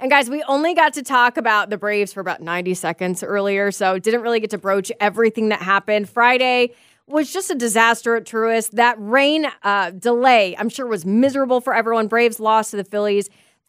And guys, we only got to talk about the Braves for about 90 seconds earlier, so didn't really get to broach everything that happened. Friday was just a disaster at Truist. That rain delay, I'm sure, was miserable for everyone. Braves lost to the Phillies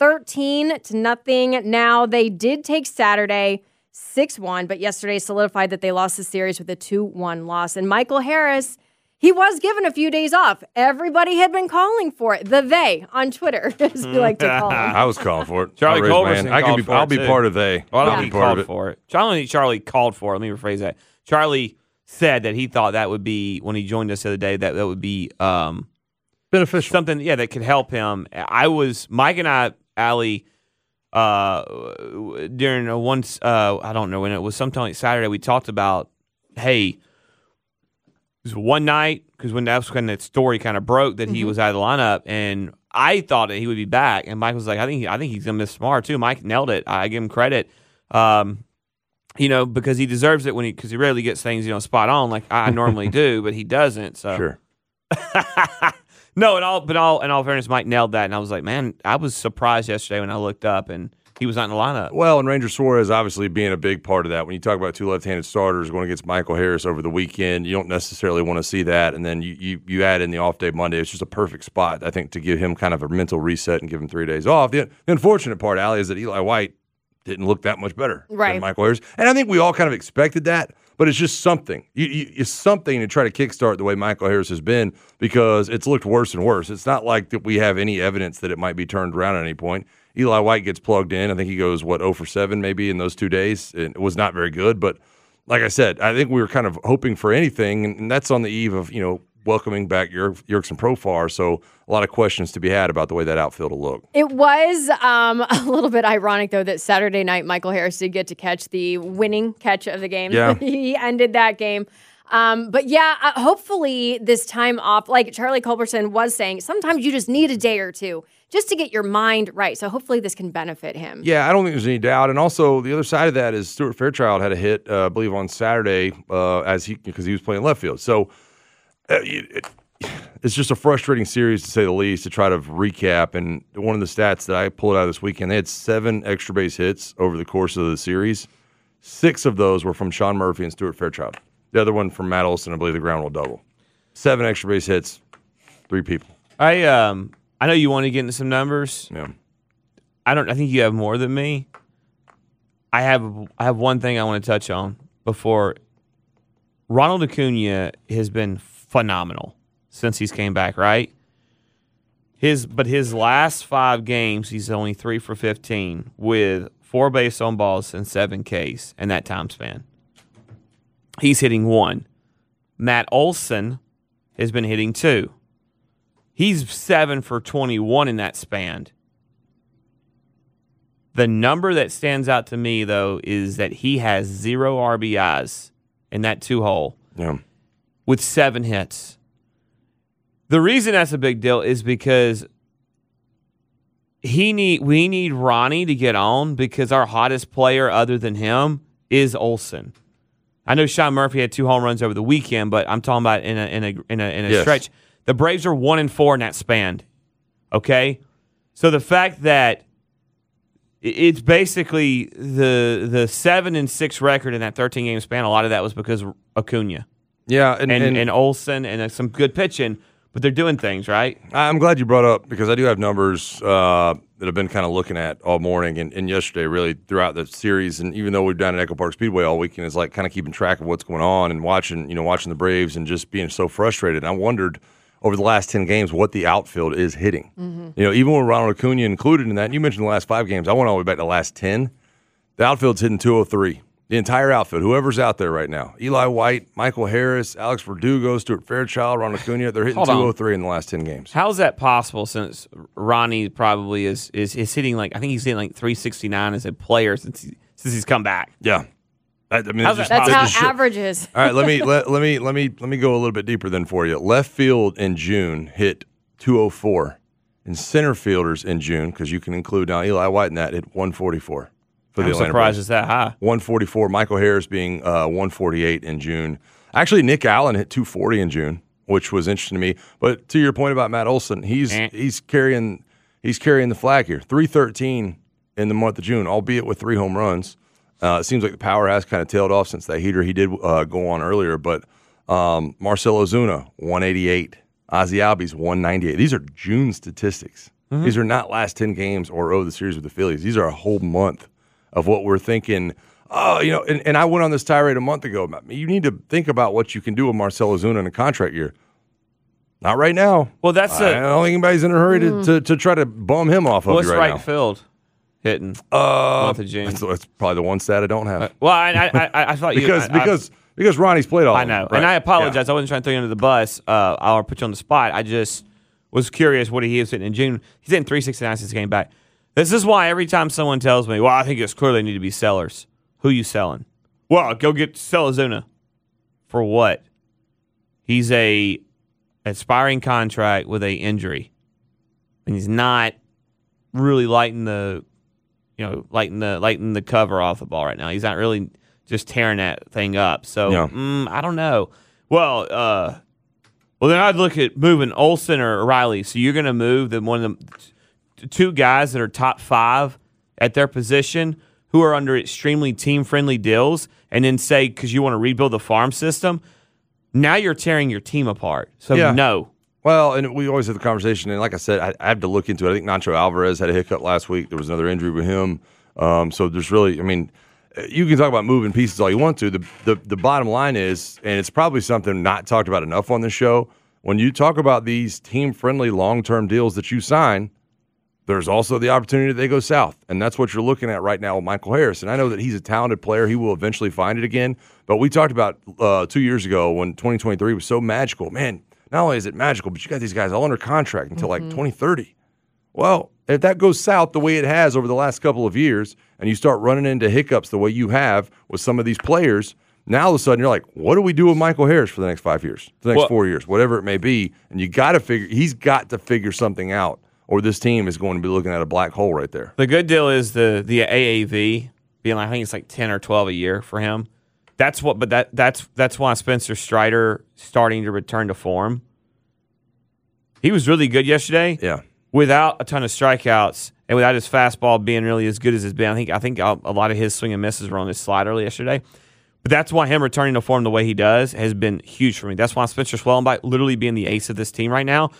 13-0. Now, they did take Saturday 6-1, but yesterday solidified that they lost the series with a 2-1 loss. And Michael Harris, he was given a few days off. Everybody had been calling for it. The they on Twitter, as we like to call them. I was calling for it. Charlie Culberson I'll be part of they. Well, I'll be part of it. For it. Charlie called for it. Let me rephrase that. Charlie said that he thought that would be, when he joined us the other day, that would be beneficial. Something, that could help him. Mike and I, Allie, during I don't know when it was, sometime like Saturday, we talked about, hey, it was one night, because when that story kind of broke that he was out of the lineup, and I thought that he would be back, and Mike was like, I think he's gonna miss tomorrow too. Mike nailed it. I give him credit, because he deserves it because he rarely gets things spot on like I normally do, but he doesn't. So sure. No, in all fairness, Mike nailed that, and I was like, man, I was surprised yesterday when I looked up and he was not in the lineup. Well, and Ranger Suarez obviously being a big part of that. When you talk about two left-handed starters going against Michael Harris over the weekend, you don't necessarily want to see that. And then you add in the off day Monday. It's just a perfect spot, I think, to give him kind of a mental reset and give him 3 days off. The unfortunate part, Allie, is that Eli White didn't look that much better than Michael Harris. And I think we all kind of expected that, but it's just something. It's something to try to kickstart the way Michael Harris has been, because it's looked worse and worse. It's not like that we have any evidence that it might be turned around at any point. Eli White gets plugged in. I think he goes, 0 for 7 maybe in those 2 days. It was not very good, but like I said, I think we were kind of hoping for anything, and that's on the eve of, welcoming back Jurickson Profar. So a lot of questions to be had about the way that outfield will look. It was a little bit ironic, though, that Saturday night Michael Harris did get to catch the winning catch of the game. Yeah. He ended that game. But hopefully this time off, like Charlie Culberson was saying, sometimes you just need a day or two just to get your mind right. So hopefully this can benefit him. Yeah, I don't think there's any doubt. And also the other side of that is Stuart Fairchild had a hit, I believe, on Saturday because he was playing left field. So it's just a frustrating series, to say the least, to try to recap. And one of the stats that I pulled out this weekend, they had 7 extra base hits over the course of the series. 6 of those were from Sean Murphy and Stuart Fairchild. The other one from Matt Olson, I believe the ground rule double. 7 extra base hits, 3 people. I know you want to get into some numbers. Yeah. I think you have more than me. I have one thing I want to touch on before. Ronald Acuna has been phenomenal since he's came back, right? His last 5 games, he's only 3 for 15 with 4 base on balls and 7 Ks in that time span. He's hitting 1. Matt Olson has been hitting 2. He's 7 for 21 in that span. The number that stands out to me, though, is that he has 0 RBIs in that 2-hole with 7 hits. The reason that's a big deal is because we need Ronnie to get on, because our hottest player other than him is Olson. I know Sean Murphy had 2 home runs over the weekend, but I'm talking about in a stretch. The Braves are 1-4 in that span. Okay, so the fact that it's basically the 7-6 record in that 13-game span, a lot of that was because of Acuna. Yeah, and Olson and some good pitching, but they're doing things right. I'm glad you brought up, because I do have numbers that I've been kind of looking at all morning and yesterday, really throughout the series. And even though we've down at Echo Park Speedway all weekend, it's like kind of keeping track of what's going on and watching the Braves and just being so frustrated. And I wondered over the last 10 games what the outfield is hitting. Mm-hmm. Even with Ronald Acuna included in that, and you mentioned the last 5 games, I went all the way back to the last 10. The outfield's hitting 203. The entire outfield, whoever's out there right now, Eli White, Michael Harris, Alex Verdugo, Stuart Fairchild, Ronald Acuna, they're hitting 203 in the last 10 games. How's that possible, since Ronnie probably is hitting I think he's hitting 369 as a player since he's come back? Yeah. That's how average is. All right, let me go a little bit deeper then for you. Left field in June hit 204, and center fielders in June, because you can include now Eli White in that, hit 144. I'm surprised it's that high. 144. Michael Harris being 148 in June. Actually, Nick Allen hit 240 in June, which was interesting to me. But to your point about Matt Olson, he's carrying the flag here. 313 in the month of June, albeit with 3 home runs. It seems like the power has kind of tailed off since that heater he did go on earlier. But Marcell Ozuna, 188. Ozzie Albies, 198. These are June statistics. Mm-hmm. These are not last 10 games or the series with the Phillies. These are a whole month of what we're thinking. And I went on this tirade a month ago. You need to think about what you can do with Marcell Ozuna in a contract year. Not right now. Well, I don't think anybody's in a hurry to try to bum him off of you right now. What's right field hitting month of June? That's probably the one stat I don't have. I thought because Ronnie's played all. I know, right? and I apologize. I wasn't trying to throw you under the bus. I'll put you on the spot. I just was curious what he is hitting in June. He's hitting 369 since he came back. This is why every time someone tells me, "Well, I think it's clear they need to be sellers," who you selling? Well, go sell Ozuna. For what? He's a expiring contract with a injury, and he's not really lighting the cover off the ball right now. He's not really just tearing that thing up. So I don't know. Well, then I'd look at moving Olsen or Riley. So you're going to move one of the 2 guys that are top 5 at their position who are under extremely team-friendly deals, and then say, because you want to rebuild the farm system, now you're tearing your team apart. So no. Well, and we always have the conversation, and like I said, I have to look into it. I think Nacho Alvarez had a hiccup last week. There was another injury with him. So there's really, you can talk about moving pieces all you want to. The bottom line is, and it's probably something not talked about enough on this show, when you talk about these team-friendly long-term deals that you sign, there's also the opportunity that they go south, and that's what you're looking at right now with Michael Harris. And I know that he's a talented player. He will eventually find it again. But we talked about 2 years ago when 2023 was so magical. Man, not only is it magical, but you got these guys all under contract until like 2030. Well, if that goes south the way it has over the last couple of years, and you start running into hiccups the way you have with some of these players, now all of a sudden you're like, what do we do with Michael Harris for the next 5 years, the next 4 years, whatever it may be? And he's got to figure something out, or this team is going to be looking at a black hole right there. The good deal is the AAV being like, I think it's like 10 or 12 a year for him. That's why Spencer Strider starting to return to form. He was really good yesterday. Yeah. Without a ton of strikeouts and without his fastball being really as good as it's been. I think a lot of his swing and misses were on his slider yesterday. But that's why him returning to form the way he does has been huge for me. That's why Spencer Schwellenbach literally being the ace of this team right now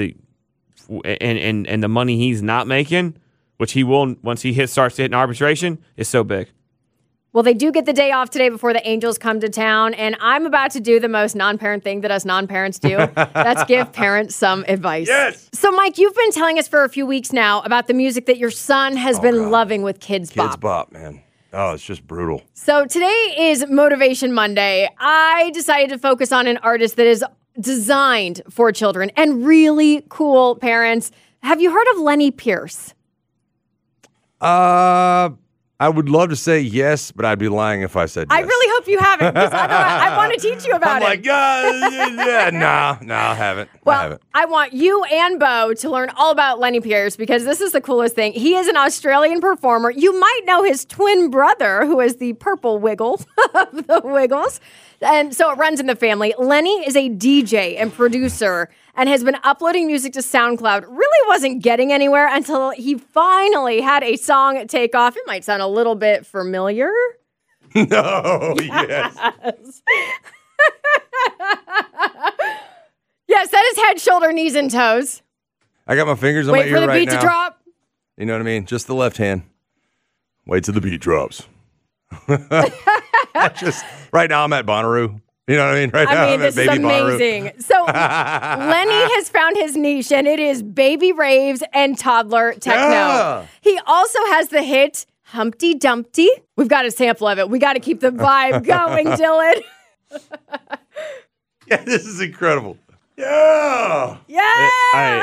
and the money he's not making, which he will once he starts to hit an arbitration, is so big. Well, they do get the day off today before the Angels come to town, and I'm about to do the most non-parent thing that us non-parents do. That's give parents some advice. Yes! So, Mike, you've been telling us for a few weeks now about the music that your son has been loving with Kids Bop. Kids Bop, man. Oh, it's just brutal. So today is Motivation Monday. I decided to focus on an artist that is designed for children and really cool parents. Have you heard of Lenny Pierce? I would love to say yes, but I'd be lying if I said yes. I really hope you haven't, because I want to teach you about it. I'm like, no, I haven't. Well, I want you and Bo to learn all about Lenny Pierce, because this is the coolest thing. He is an Australian performer. You might know his twin brother, who is the purple Wiggle of the Wiggles. And so it runs in the family. Lenny is a DJ and producer and has been uploading music to SoundCloud. Really wasn't getting anywhere until he finally had a song take off. It might sound a little bit familiar. No, yes. Yes, that is head, shoulder, knees, and toes. I got my fingers on my ear right now. Wait for the beat to drop. You know what I mean? Just the left hand. Wait till the beat drops. Just right now I'm at Bonnaroo. You know what I mean? Right now I'm at Baby Bonnaroo. This is amazing. So Lenny has found his niche, and it is baby raves and toddler techno. Yeah. He also has the hit Humpty Dumpty. We've got a sample of it. We got to keep the vibe going, Dylan. Yeah, this is incredible. Yeah. Yeah.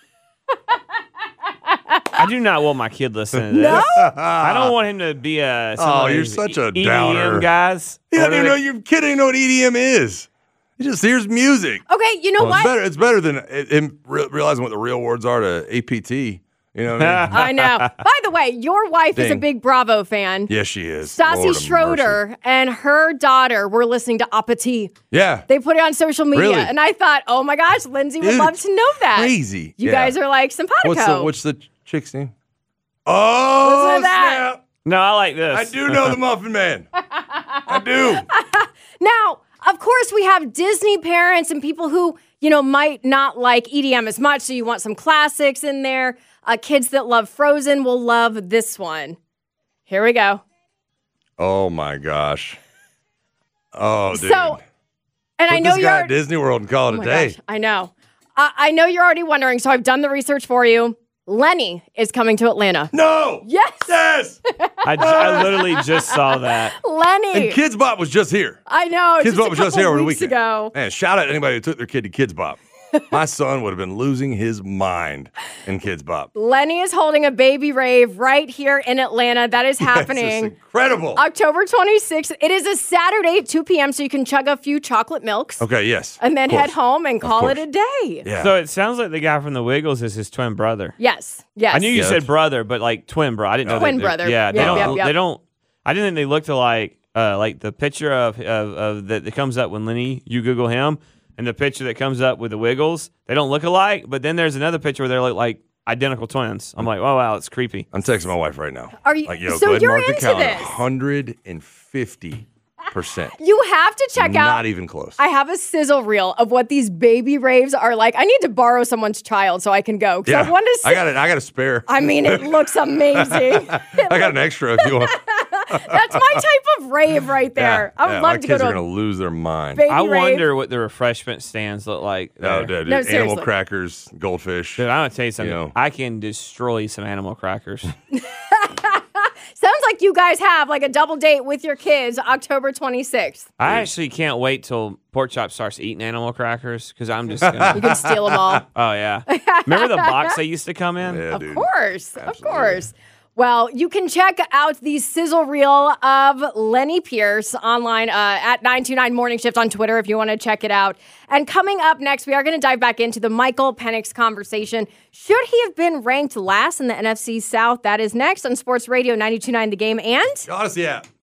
I do not want my kid listening to this. No? I don't want him to be you're such a downer. EDM guys. He doesn't even know, your kid ain't know what EDM is. He just hears music. Okay, you know what? It's better than him realizing what the real words are to APT. You know what I mean? I know. By the way, your wife is a big Bravo fan. Yes, she is. Stassi Schroeder and her daughter were listening to Apathy. Yeah. They put it on social media. Really? And I thought, oh my gosh, Lindsay would love to know that. Crazy. You guys are like simpatico. What's the chick's name? Oh, Listen to that. snap. No, I like this. I do know the Muffin Man. I do. Now, of course, we have Disney parents and people who, might not like EDM as much, so you want some classics in there. Kids that love Frozen will love this one. Here we go. Oh, my gosh. Oh, dude. So, and I Put know this you're guy at Disney World and call it Oh a my day. gosh, I know. I know you're already wondering, so I've done the research for you. Lenny is coming to Atlanta. No. Yes. Yes. I literally just saw that. Lenny. And Kids Bop was just here. I know. Kids Bop was just here over the weeks weekend. ago. Man, shout out to anybody who took their kid to Kids Bop. My son would have been losing his mind in Kids Bop. Lenny is holding a baby rave right here in Atlanta. That is This is happening. incredible. October 26th. It is a Saturday at 2 p.m., so you can chug a few chocolate milks Okay, yes. and then of head course. home and call course. it a day. Yeah. So it sounds like the guy from the Wiggles is his twin brother. Yes. I knew you Yeah, said that's- brother, but like twin bro. I didn't know Twin that they're- brother. Yeah, they Yep, don't. yep, yep. They don't. I didn't think they looked alike. Like the picture of that comes up when Lenny, you Google him, and the picture that comes up with the Wiggles, they don't look alike. But then there's another picture where they look like identical twins. I'm like, oh wow, it's creepy. I'm texting my wife right now. Are you- Like, so go ahead and you're mark the into calendar. this? 150%. You have to check out. Not even close. I have a sizzle reel of what these baby raves are like. I need to borrow someone's child so I can go. 'Cause I want to see. I got a spare. I mean, it looks amazing. I got an extra if you want. That's my type of rave right there. I would yeah, love my to kids go are to going to lose their mind. baby I rave. wonder what the refreshment stands look like. No, there. dude, No, animal seriously. crackers, goldfish. Dude, I'm gonna tell you something. You know. I can destroy some animal crackers. Sounds like you guys have like a double date with your kids October 26th. I actually can't wait till Pork Chop starts eating animal crackers because I'm just You gonna. can steal them all. Oh yeah, remember the box they used to come in? Yeah, Of dude. course. Absolutely. Of course. Well, you can check out the sizzle reel of Lenny Pierce online at 929 Morning Shift on Twitter if you want to check it out. And coming up next, we are going to dive back into the Michael Penix conversation. Should he have been ranked last in the NFC South? That is next on Sports Radio 92.9 The Game and Odyssey app.